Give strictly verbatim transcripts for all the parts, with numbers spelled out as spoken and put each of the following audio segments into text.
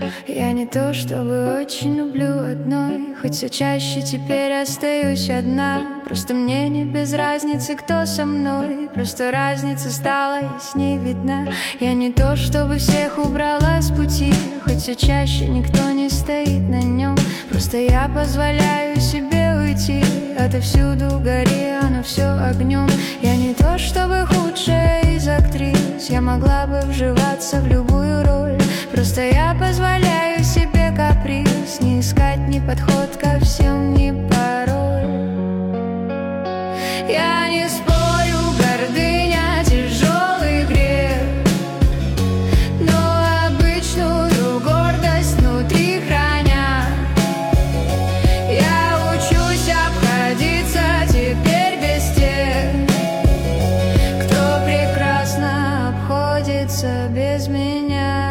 Я не то чтобы очень люблю одной, хоть все чаще теперь остаюсь одна. Просто мне не без разницы, кто со мной, просто разница стала ясней видна. Я не то чтобы всех убрала с пути, хоть все чаще никто не стоит на нем. Просто я позволяю себе уйти, отовсюду гори, оно все огнем. Я не то чтобы худшая из актрис, я могла бы вживаться в любую роль. Просто я позволяю себе каприз, не искать ни подход ко всем, ни пароль. Я не спорю, гордыня тяжелый грех, но обычную гордость внутри храня. Я учусь обходиться теперь без тех, кто прекрасно обходится без меня.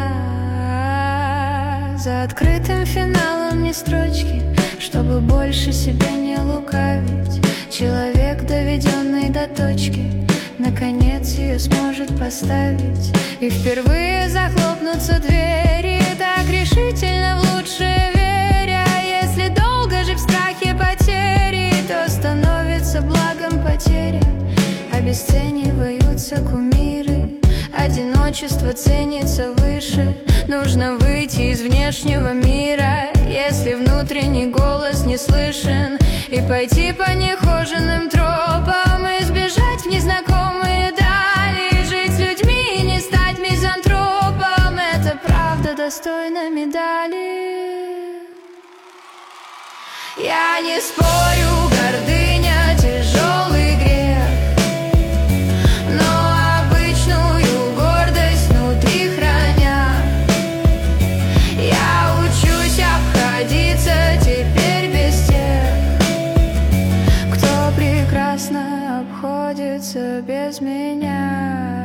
За открытым финалом не строчки, чтобы больше себя не лукавить. Человек, доведенный до точки, наконец ее сможет поставить. И впервые захлопнутся двери, так решительно в лучшее веря. Если долго жить в страхе потери, то становится благом потеря. Обесцениваются кумиры, одиночество ценится выше. Нужно выйти из внешнего мира, если внутренний голос не слышен, и пойти по нехоженным тропам, избежать в незнакомые дали. Жить с людьми и не стать мизантропом, это правда достойна медали. Я не спорю, гордыня тяжелый грех, но обычную гордость внутри храня. Я учусь обходиться теперь без тех, кто прекрасно обходится без меня.